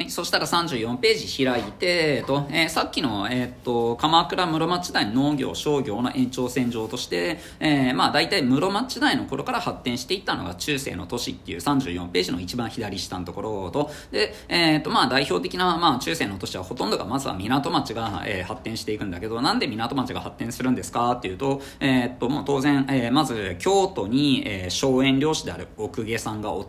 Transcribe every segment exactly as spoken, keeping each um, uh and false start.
はい、そしたらさんじゅうよんページ開いて、えっとえー、さっきの、えー、っと鎌倉室町時代の農業商業の延長線上として、えー、まあ大体室町時代の頃から発展していったのが中世の都市っていうさんじゅうよんページの一番左下のところと、で、えー、っとまあ代表的な、まあ、中世の都市はほとんどがまずは港町が、えー、発展していくんだけど、なんで港町が発展するんですかっていうと、えー、っともう当然、えー、まず京都に、えー、荘園領主である奥下さんがおって、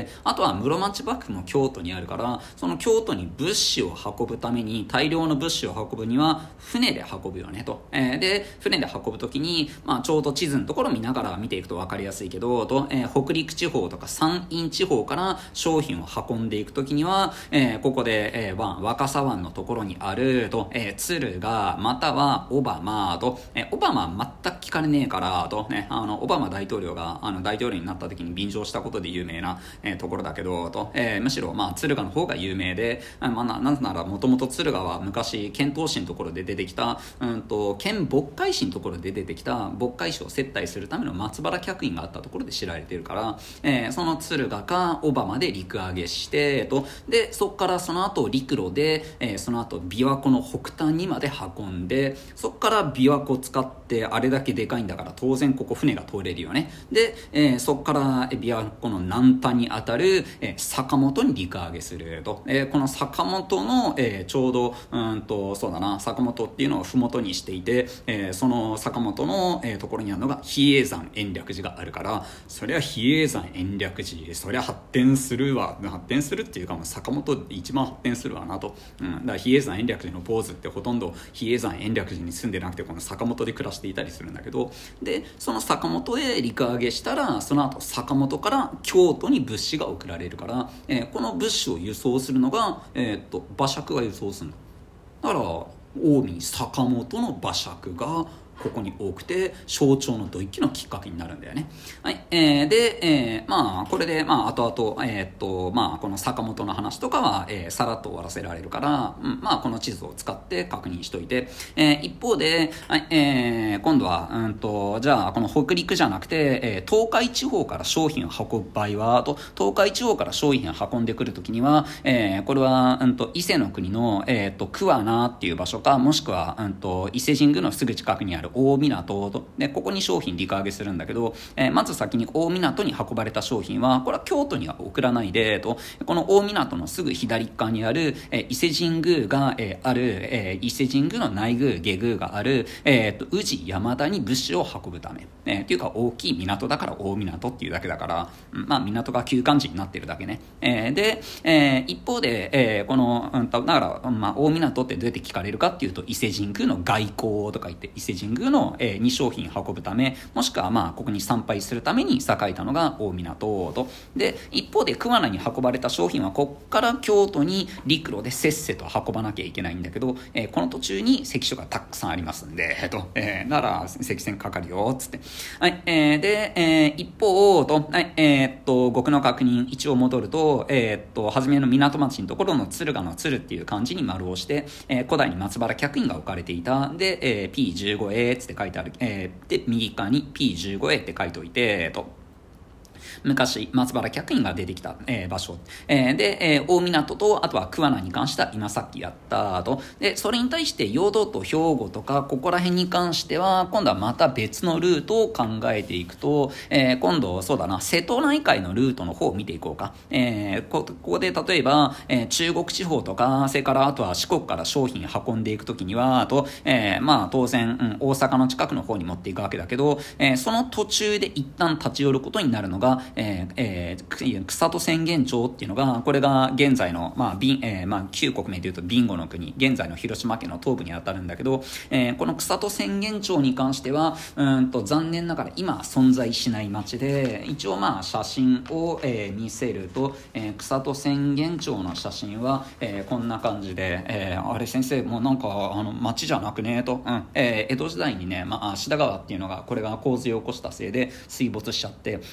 あとは室町幕府も京都にあるから、その京都に物資を運ぶために、大量の物資を運ぶには船で運ぶよねと、えー、で船で運ぶときに、まあ、ちょうど地図のところ見ながら見ていくと分かりやすいけどと、えー、北陸地方とか山陰地方から商品を運んでいくときには、えー、ここで、えー、湾若狭湾のところにあると、えー、敦賀または小浜と、えー、小浜は全く聞かれねえからと、ね、あのオバマ大統領があの大統領になった時に便乗したことで有名な、えー、ところだけどと、えー、むしろ、まあ、敦賀の方が有名で、まあ、な, なんならもともと敦賀は昔遣唐使のところで出てきた、うんと県渤海市のところで出てきた渤海市を接待するための松原客員があったところで知られているから、えー、その敦賀か小浜で陸揚げしてと、でそこからその後陸路で、えー、その後琵琶湖の北端にまで運んで、そこから琵琶湖を使ってあれだけでかいんだから当然ここ船が通れるよね。で、えー、そこから琵琶湖の南端にあたる、えー、坂本に陸揚げすると、えー、この坂本の、えー、ちょうどうんとそうだな坂本っていうのを麓にしていて、えー、その坂本の、えー、ところにあるのが比叡山延暦寺があるから、そりゃ比叡山延暦寺そりゃ発展するわ発展するっていうか、もう坂本一番発展するわなと、うん、だから比叡山延暦寺の坊主ってほとんど比叡山延暦寺に住んでなくてこの坂本で暮らしていたりするんだけど、でその坂本へ陸揚げしたらその後坂本から京都に物資が送られるから、えー、この物資を輸送するのが、えー、っと馬借が輸送するのだから、近江坂本の馬借がここに多くて象徴の土域のきっかけになるんだよね。はい、えー、で、えー、まあこれでまあ後々えー、っとまあこの坂本の話とかは、えー、さらっと終わらせられるから、うん、まあこの地図を使って確認しといて、えー、一方で、はい、えー、今度はうんとじゃあこの北陸じゃなくて、えー、東海地方から商品を運ぶ場合はと、東海地方から商品を運んでくるときには、えー、これはうんと伊勢の国のえー、っと桑名っていう場所か、もしくはうんと伊勢神宮のすぐ近くにある大港で、ここに商品陸揚げするんだけど、えー、まず先に大港に運ばれた商品はこれは京都には送らないでと、この大港のすぐ左側にある、えー、伊勢神宮が、えー、ある、えー、伊勢神宮の内宮下宮がある、えー、と宇治山田に物資を運ぶため、えー、っていうか大きい港だから大港っていうだけだから、まあ港が旧漢字になってるだけね。えー、で、えー、一方で、えー、この、うん、だから、まあ、大港ってどうやって聞かれるかっていうと、伊勢神宮の外交とか言って伊勢神宮のえー、に商品運ぶため、もしくはまあここに参拝するために栄えたのが大港と。で一方で桑名に運ばれた商品はこっから京都に陸路でせっせと運ばなきゃいけないんだけど、えー、この途中に関所がたくさんありますんで、えーとえー、なら関船かかるよっつって、はいえー、で、えー、一方と、はいえー、っと極の確認一応戻ると、えー、っと初めの港町のところの敦賀の敦っていう漢字に丸をして、えー、古代に松原客員が置かれていたで、えー、ピーじゅうごエー つって書いてある、えー、で右側に ピーじゅうごエー って書いておいてと、昔松原客員が出てきた、えー、場所、えー、で、えー、大港とあとは桑名に関しては今さっきやったと、でそれに対して淀と兵庫とかここら辺に関しては今度はまた別のルートを考えていくと、えー、今度そうだな瀬戸内海のルートの方を見ていこうか、えー、こ, ここで例えば、えー、中国地方とかそれからあとは四国から商品運んでいくときにはあと、えー、まあ当然、うん、大阪の近くの方に持っていくわけだけど、えー、その途中で一旦立ち寄ることになるのがえーえー、草戸浅間町っていうのがこれが現在の、まあびえーまあ、旧国名でいうと備後の国、現在の広島県の東部にあたるんだけど、えー、この草戸浅間町に関してはうんと残念ながら今存在しない町で、一応まあ写真を、えー、見せると、えー、草戸浅間町の写真は、えー、こんな感じで、えー、あれ先生もうなんかあの町じゃなくねと、うんえー、江戸時代にね、まあ、芦田川っていうのがこれが洪水を起こしたせいで水没しちゃって、その後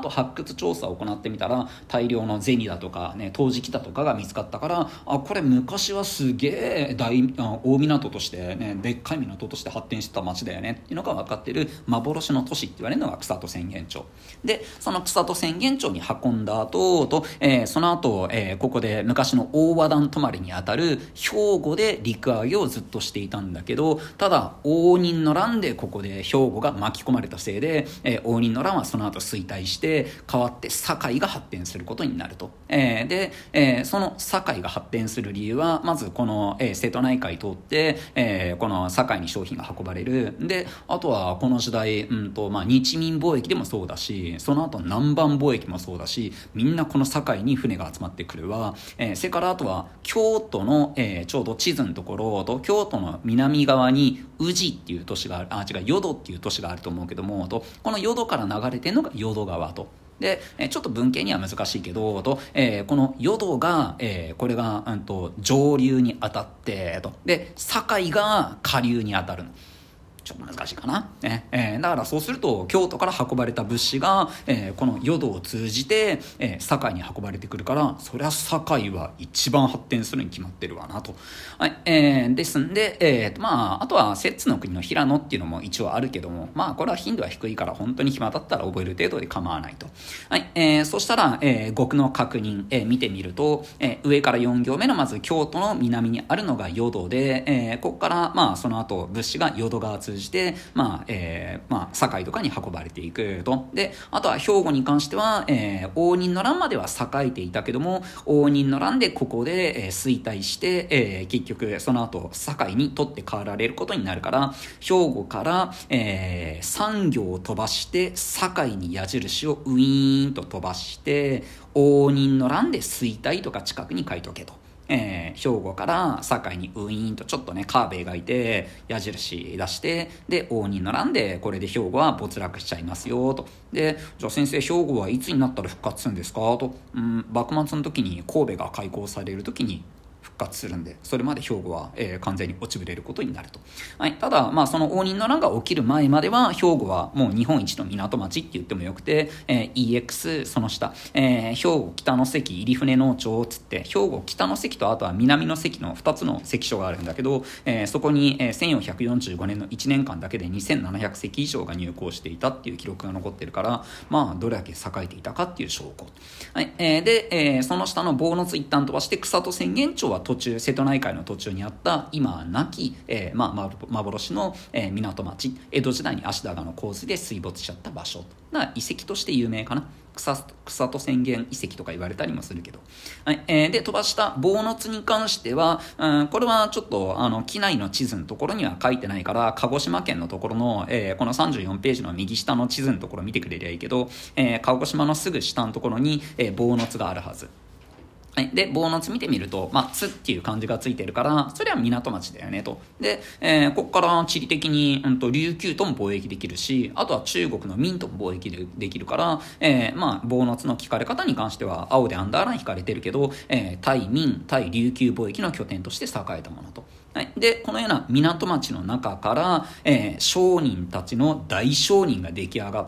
後発掘調査を行ってみたら大量の銭だとか、ね、陶磁器だとかが見つかったから、あこれ昔はすげえ大あ大港として、ね、でっかい港として発展してた町だよねっていうのが分かってる幻の都市って言われるのが草戸浅間町で、その草戸浅間町に運んだ後と、えー、その後、えー、ここで昔の大和田泊まりにあたる兵庫で陸揚げをずっとしていたんだけど、ただ応仁の乱でここで兵庫が巻き込まれたせいで、えー、応仁の乱はその後衰退して代わって堺が発展することになると、えー、で、えー、その堺が発展する理由はまずこの、えー、瀬戸内海通って、えー、この堺に商品が運ばれる。であとはこの時代、うんとまあ、日民貿易でもそうだし、その後南蛮貿易もそうだし、みんなこの堺に船が集まってくるわ、えー、それからあとは京都の、えー、ちょうど地図のところと京都の南側に宇治っていう都市がある、あ違う淀っていう都市があると思うけども、とこの淀から流れてるのが淀川と。でちょっと文系には難しいけどと、えー、この淀が、えー、これが、うん、と上流に当たってとで堺が下流に当たるの。ちょっと難しいかな、ねえー、だからそうすると京都から運ばれた物資が、えー、この淀を通じて、えー、堺に運ばれてくるから、そりゃ堺は一番発展するに決まってるわなと、はいえー、ですんで、えーまあ、あとは摂津の国の平野っていうのも一応あるけども、まあこれは頻度は低いから本当に暇だったら覚える程度で構わないと、はいえー、そしたら、えー、語の確認、えー、見てみると、えー、上からよん行目のまず京都の南にあるのが淀で、えー、ここからまあその後物資が淀川通じてして、まあえーまあ、堺とかに運ばれていくと。であとは兵庫に関しては、えー、応仁の乱までは栄えていたけども、応仁の乱でここで、えー、衰退して、えー、結局その後堺に取って代わられることになるから、兵庫から、えー、産業を飛ばして堺に矢印をウィーンと飛ばして、応仁の乱で衰退とか近くに書いとけと。えー、兵庫から堺にウィーンとちょっとねカーブ描いて矢印出して、で応仁の乱でこれで兵庫は没落しちゃいますよと。でじゃあ先生、兵庫はいつになったら復活するんですかと。うん幕末の時に神戸が開港される時に復活するんで、それまで兵庫は、えー、完全に落ちぶれることになると、はい、ただ、まあ、その応仁の乱が起きる前までは兵庫はもう日本一の港町って言ってもよくて、えー、イーエックス その下、えー、兵庫北の関入船農町つって兵庫北の関とあとは南の関のふたつの関所があるんだけど、えー、そこに、えー、せんよんひゃくよんじゅうごねんのいちねんかんだけでにせんななひゃく隻以上が入港していたっていう記録が残ってるから、まあどれだけ栄えていたかっていう証拠、はいえー、で、えー、その下の坊津一旦飛ばして草戸浅間町は途中瀬戸内海の途中にあった今はなき、えーまあ、幻の、えー、港町、江戸時代に足利の洪水で水没しちゃった場所だから遺跡として有名かな。草, 草戸浅間遺跡とか言われたりもするけど、はいえー、で飛ばした坊津に関しては、うん、これはちょっとあの機内の地図のところには書いてないから、鹿児島県のところの、えー、このさんじゅうよんページの右下の地図のところ見てくれりゃいいけど、えー、鹿児島のすぐ下のところに、えー、坊津があるはず。はい、で坊津見てみると、まあ、津っていう漢字がついてるから、それは港町だよねと。で、えー、ここから地理的に、うん、と琉球とも貿易できるし、あとは中国の明とも貿易でできるから、えー、まあ坊津の聞かれ方に関しては青でアンダーライン引かれてるけど、えー、対明対琉球貿易の拠点として栄えたものと。はい、でこのような港町の中から、えー、商人たちの大商人が出来上がって、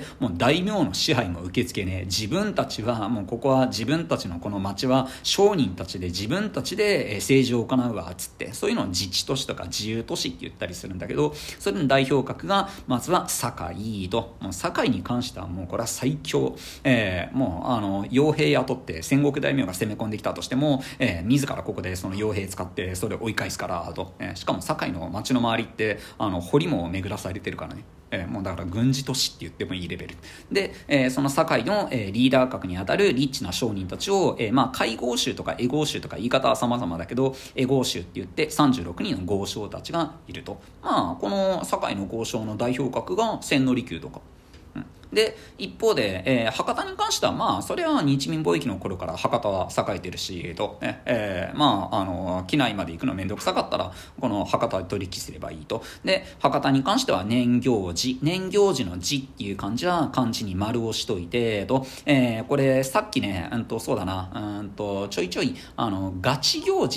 もう大名の支配も受け付けねえ、自分たちはもうここは自分たちのこの町は商人たちで自分たちで政治を行うわつって、そういうのを自治都市とか自由都市って言ったりするんだけど、それの代表格がまずは堺と。もう堺に関してはもうこれは最強、えー、もうあの傭兵雇って戦国大名が攻め込んできたとしても、えー、自らここでその傭兵使ってそれを追い返すからと、えー、しかも堺の町の周りってあの堀も巡らされてるからね、えー、もうだから軍事都市って言ってもいいレベルで、えー、その堺の、えー、リーダー格にあたるリッチな商人たちを、えー、まあ海豪衆とか江豪衆とか言い方は様々だけど、江豪衆って言ってさんじゅうろくにんの豪商たちがいると。まあこの堺の豪商の代表格が千利休とか、で一方で、えー、博多に関してはまあそれは日民貿易の頃から博多は栄えてるしと、ねえー、まああの機内まで行くのめんどくさかったらこの博多で取引すればいいと。で博多に関しては年行寺、年行寺の寺っていう漢字は漢字に丸をしといてと、えー、これさっきね、うんとそうだな、うんとちょいちょいあのガチ行事っつって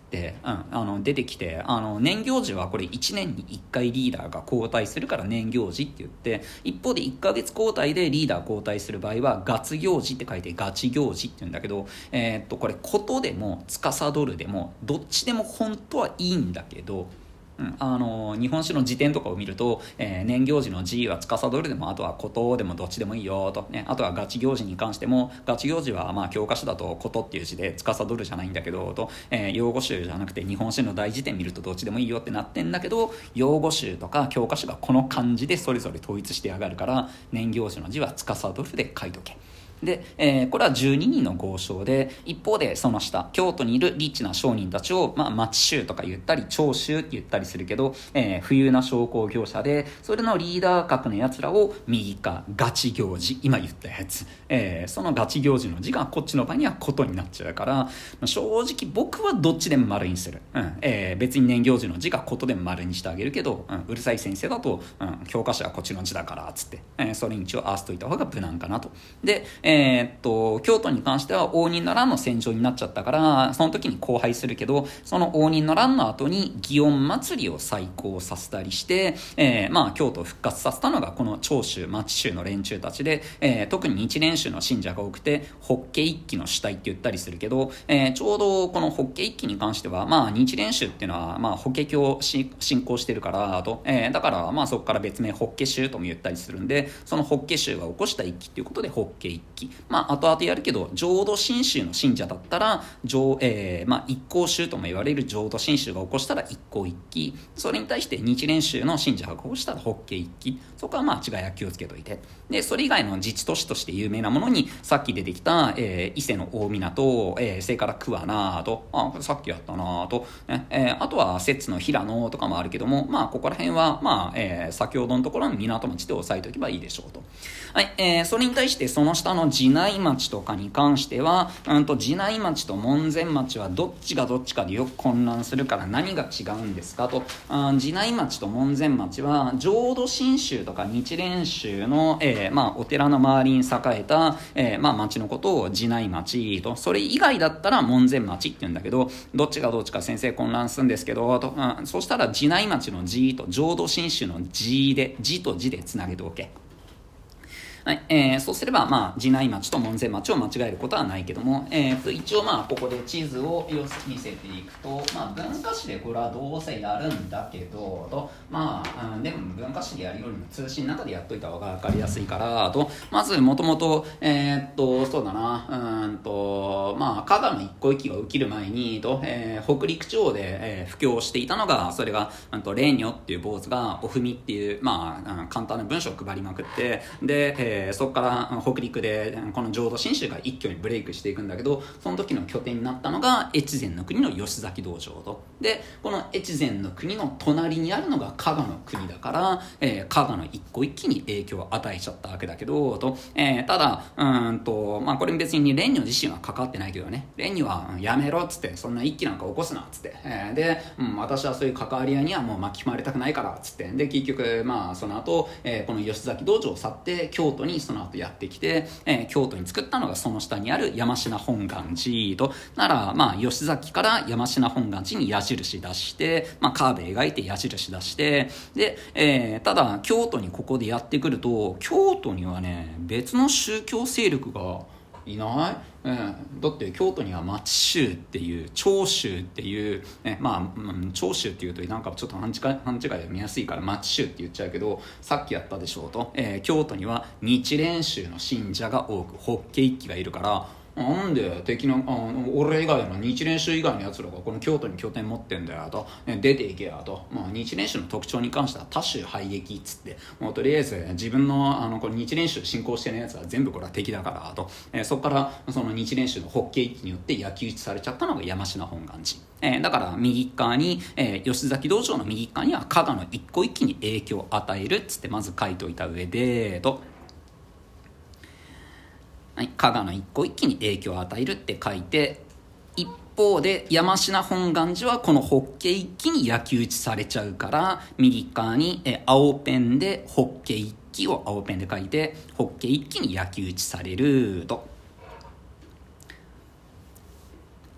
て、うん、あの出てきて、あの年行事はこれいちねんにいっかいリーダーが交代するから年行事って言って、一方でいっかげつ交代でリーダー交代する場合はガツ行事って書いてガチ行事って言うんだけど、えー、っとこれことでも司るでもどっちでも本当はいいんだけど、うん、あの日本史の辞典とかを見ると、えー、年行事の字は司るでもあとはことでもどっちでもいいよと、ね、あとはガチ行事に関してもガチ行事はまあ教科書だとことっていう字で司るじゃないんだけどと、えー、用語集じゃなくて日本史の大辞典見るとどっちでもいいよってなってんだけど、用語集とか教科書がこの漢字でそれぞれ統一してやがるから年行事の字は司るで書いとけ。で、えー、これはじゅうににんの豪商で、一方でその下京都にいるリッチな商人たちを、まあ、町衆とか言ったり長州って言ったりするけど、えー、富裕な商工業者で、それのリーダー格のやつらを右かガチ行事、今言ったやつ、えー、そのガチ行事の字がこっちの場にはことになっちゃうから、正直僕はどっちでも丸にする、うんえー、別に年行事の字がことでも丸にしてあげるけど、うん、うるさい先生だと、うん、教科書はこっちの字だからつって、えー、それに一応合わせといた方が無難かなと。で、えー、っと京都に関しては応仁の乱の戦場になっちゃったから、その時に荒廃するけど、その応仁の乱の後に祇園祭りを再興させたりして、えー、まあ京都を復活させたのがこの長州町州の連中たちで、えー、特に日蓮宗の信者が多くて法華一揆の主体って言ったりするけど、えー、ちょうどこの法華一揆に関しては、まあ日蓮宗っていうのはまあ法華経を信仰してるからと、えー、だからまあそこから別名法華宗とも言ったりするんで、その法華宗が起こした一揆っていうことで法華一揆、まあ後々やるけど浄土真宗の信者だったら浄、えーまあ、一向宗とも言われる浄土真宗が起こしたら一向一揆、それに対して日蓮宗の信者が起こしたら法華一揆、そこはまあ違いは気をつけといて、でそれ以外の自治都市として有名なものにさっき出てきた、えー、伊勢の大湊、えー、それから桑名と、あさっきやったなと、ねえー、あとは摂津の平野とかもあるけども、まあここら辺は、まあえー、先ほどのところの港町で押さえておけばいいでしょうと。はい、えー、それに対してその下の寺内町とかに関しては、うんと寺内町と門前町はどっちがどっちかでよく混乱するから何が違うんですかと。あ寺内町と門前町は浄土真宗とか日蓮宗の、えーまあ、お寺の周りに栄えた、えーまあ、町のことを寺内町と、それ以外だったら門前町って言うんだけど、どっちがどっちか先生混乱するんですけどと、うん、そしたら寺内町の寺と浄土真宗の寺で寺と寺でつなげておけ。はいえー、そうすれば、まあ、寺内町と門前町を間違えることはないけども、えー、と一応まあここで地図を見せていくと、まあ、文化史でこれはどうせやるんだけどと、まあ、うん、でも文化史でやるよりも通信の中でやっといた方が分かりやすいからと、まずもともとえー、っとそうだなうんとまあ加賀の一向一揆が起きる前にと、えー、北陸地方で、えー、布教していたのが、それがうんと霊女っていう坊主がお踏みっていう、まあ、うん、簡単な文章を配りまくって、で、えーえー、そこから北陸でこの浄土真宗が一挙にブレイクしていくんだけど、その時の拠点になったのが越前の国の吉崎道場と。でこの越前の国の隣にあるのが加賀の国だから、えー、加賀の一個一揆に影響を与えちゃったわけだけどと、えー、ただうーんと、まあ、これ別に蓮如自身は関わってないけどね、蓮如は、うん、やめろっつって、そんな一揆なんか起こすなっつって、えー、で、うん、私はそういう関わり合いにはもう巻き込まれたくないからっつって、で結局まあその後、えー、この吉崎道場を去って京都にその後やってきて、えー、京都に作ったのがその下にある山科本願寺と。ならまあ吉崎から山科本願寺に矢印出して、まあ、カーブ描いて矢印出して、で、えー、ただ京都にここでやってくると、京都にはね別の宗教勢力がいない、うん、だって京都には町宗っていう長州っていう、ね、まあ、うん、長州っていうとなんかちょっと勘違い勘違いで見やすいから町宗って言っちゃうけど、さっきやったでしょうと、えー、京都には日蓮宗の信者が多く法華一揆がいるから、なんで敵のあ俺以外の日蓮宗以外のやつらがこの京都に拠点持ってんだよと、出ていけやと、まあ、日蓮宗の特徴に関しては多宗排撃っつって、もうとりあえず自分のあのこの日蓮宗信仰してるやつは全部これは敵だからと、えー、そこからその日蓮宗の法華一揆によって焼き討ちされちゃったのが山科本願寺、えー、だから右側に、えー、吉崎道場の右側には加賀の一個一揆に影響を与えるっつってまず書いておいた上でと、はい、加賀の一個一揆に影響を与えるって書いて、一方で山科本願寺はこの法華一揆に焼き討ちされちゃうから、右側にえ青ペンで法華一揆を青ペンで書いて法華一揆に焼き討ちされると。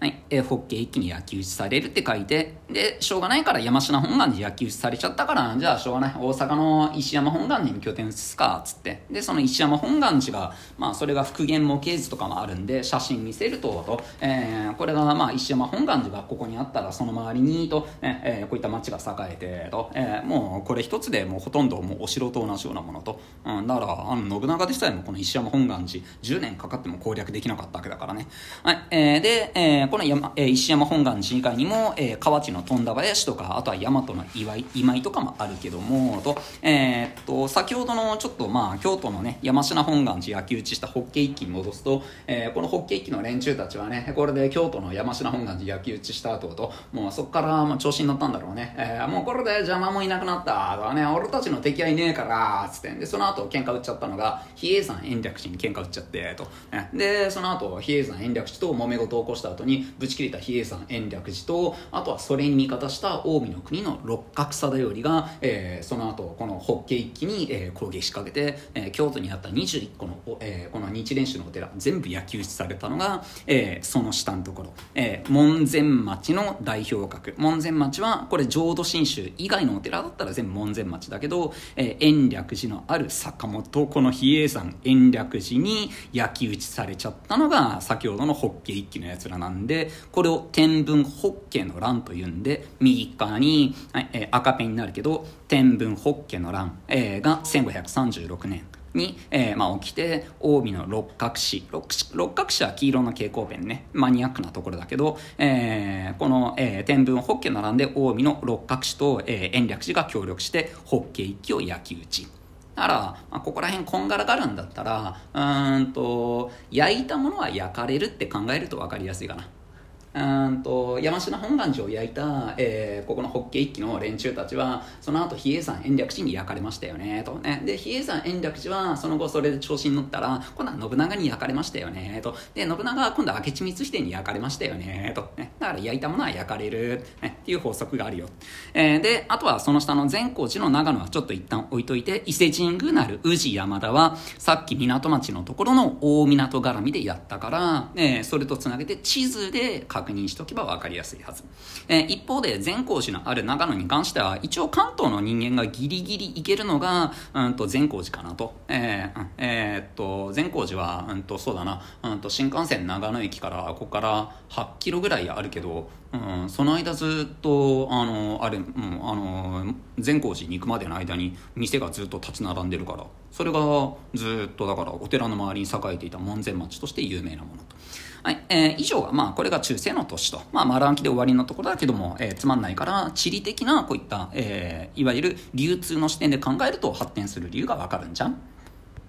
はい、えー、ホッケー一気に焼き討ちされるって書いて、で、しょうがないから山科本願寺焼き討ちされちゃったから、じゃあしょうがない。大阪の石山本願寺に拠点移すか、つって。で、その石山本願寺が、まあ、それが復元模型図とかもあるんで、写真見せると、と、えー、これが、まあ、石山本願寺がここにあったら、その周りに、と、えー、こういった町が栄えて、と、えー、もう、これ一つでもうほとんどもうお城と同じようなものと、うん、だから、あの、信長でさえもこの石山本願寺、じゅうねんかかっても攻略できなかったわけだからね。はい、えー、で、えー、この山、えー、石山本願寺以外にも、えー、河内の富田林とか、あとは大和の岩井、今井とかもあるけども、と、えー、っと、先ほどのちょっとまあ、京都のね、山科本願寺焼き討ちしたホッケー一揆に戻すと、えー、このホッケー一揆の連中たちはね、これで京都の山科本願寺焼き討ちした後と、もうそこからまあ調子に乗ったんだろうね。えー、もうこれで邪魔もいなくなったとかね、俺たちの敵はいねえから、つって。で、その後喧嘩売っちゃったのが、比叡山延暦寺に喧嘩売っちゃって、と。ね、で、その後、比叡山延暦寺と揉め事を起こした後に、ぶち切れた比叡山延暦寺と、あとはそれに味方した近江の国の六角貞頼が、えー、その後このホッケー一揆に、えー、攻撃しかけて、えー、京都にあったにじゅういっこの、えー、この日蓮宗のお寺全部焼き討ちされたのが、えー、その下のところ、えー、門前町の代表格。門前町はこれ浄土真宗以外のお寺だったら全部門前町だけど、えー、延暦寺のある坂本、この比叡山延暦寺に焼き討ちされちゃったのが先ほどのホッケー一揆のやつらなんで、これを天文ホッケーの乱というんで、右側に、はいえー、赤ペンになるけど天文ホッケーの乱、えー、がせんごひゃくさんじゅうろくねんに、えーまあ、起きて、近江の六角氏六六角氏は黄色の蛍光ペンね、マニアックなところだけど、えー、この、えー、天文ホッケーの乱で近江の六角氏と、えー、延暦寺が協力してホッケー一揆を焼き討ち。だから、まあ、ここら辺こんがらがるんだったら、うーんと焼いたものは焼かれるって考えると分かりやすいかな。うんと山科本願寺を焼いた、えー、ここのホッケー一揆の連中たちはその後比叡山延暦寺に焼かれましたよねとね。で比叡山延暦寺はその後それで調子に乗ったら今度は信長に焼かれましたよねと。で信長は今度は明智光秀に焼かれましたよねと、ね、だから焼いたものは焼かれる、ね、っていう法則があるよ、えー、であとはその下の善光寺の長野はちょっと一旦置いといて、伊勢神宮なる宇治山田はさっき港町のところの大港絡みでやったから、えー、それとつなげて地図で確認しておけば分かりやすいはず、えー、一方で善光寺のある長野に関しては一応関東の人間がギリギリ行けるのが、うん、と善光寺かなと、えーえー、っと善光寺は、うん、とそうだな、うん、と新幹線長野駅からここからはちキロぐらいあるけど、うん、その間ずっとあのあれ、うん、あの善光寺に行くまでの間に店がずっと立ち並んでるから、それがずっとだからお寺の周りに栄えていた門前町として有名なものと。はい、えー、以上はまあこれが中世の都市と、まあ丸暗記で終わりのところだけども、えー、つまんないから地理的なこういった、えー、いわゆる流通の視点で考えると発展する理由がわかるんじゃん。